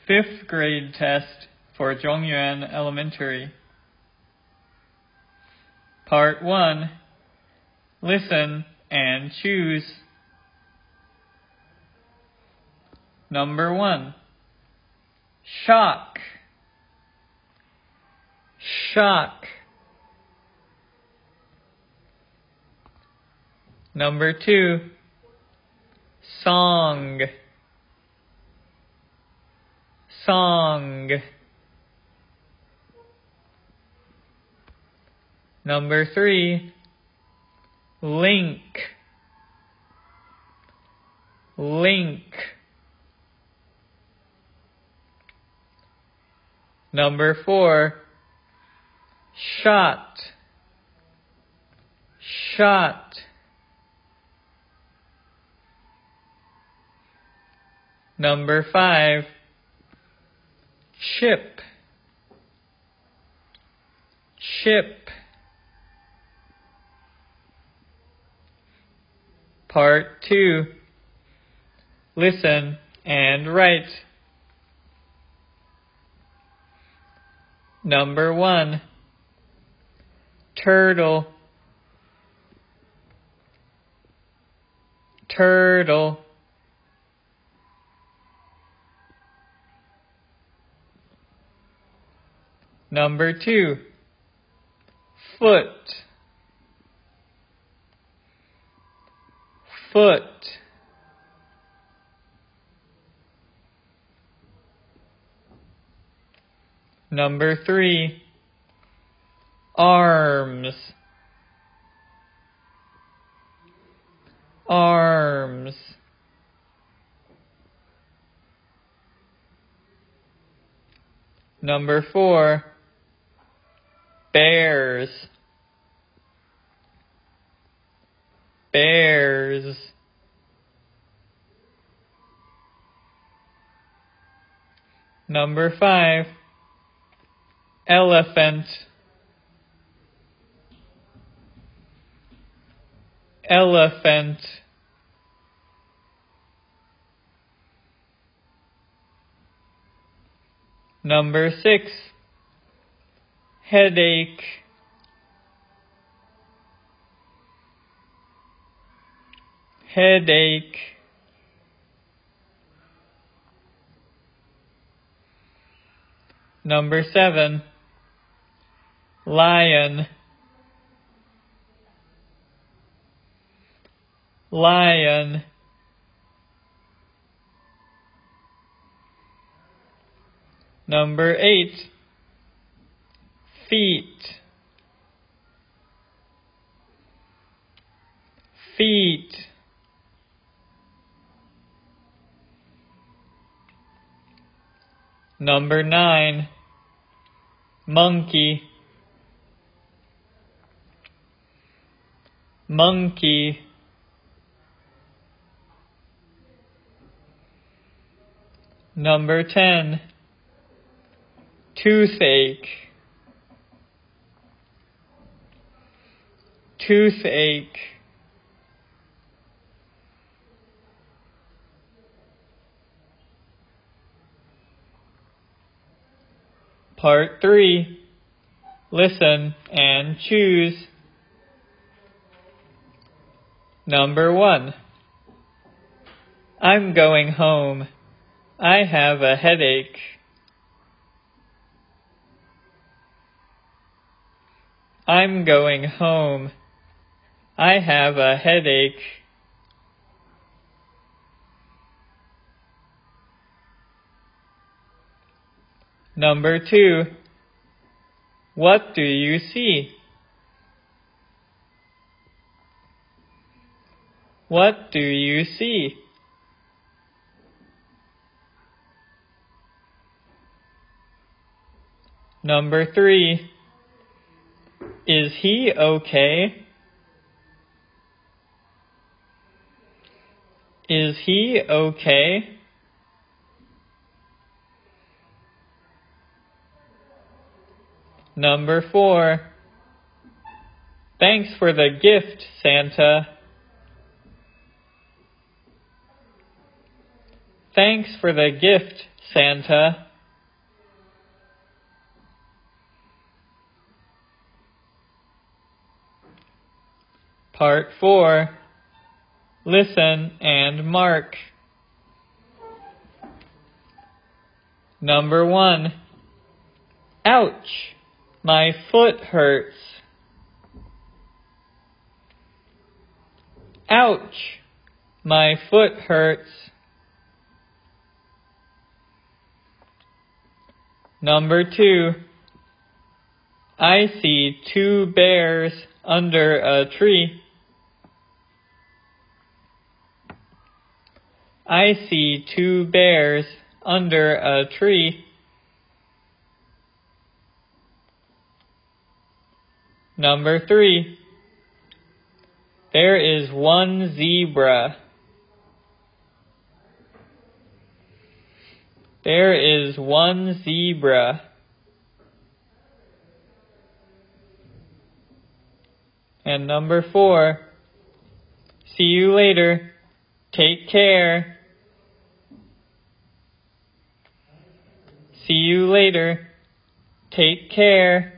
Fifth grade test for Zhongyuan Elementary. Part 1. Listen and choose. Number 1. Shock. Shock. Number 2. Song. Song. Number 3. Link. Link. Number 4. Shot. Shot. Number 5. Chip. Chip. Part 2. Listen and write. Number 1. Turtle. Turtle. Number 2. Foot. Foot. Number 3. Arms. Arms. Number 4. Bears. Bears. Number 5. Elephant. Elephant. Number 6. Headache. Headache. Number 7. Lion. Lion. Number 8. Feet. Feet. Number 9. Monkey. Monkey. Number 10. Toothache. Toothache. Part 3. Listen and choose. Number 1. I'm going home. I have a headache. I'm going home. I have a headache. Number 2. What do you see? What do you see? Number 3. Is he okay? Is he okay? Number 4. Thanks for the gift, Santa. Thanks for the gift, Santa. Part 4. Listen and mark. Number 1. Ouch! My foot hurts. Ouch! My foot hurts. Number 2. I see 2 bears under a tree. I see 2 bears under a tree. Number 3. There is 1 zebra. There is 1 zebra. And number 4. See you later. Take care. See you later. Take care.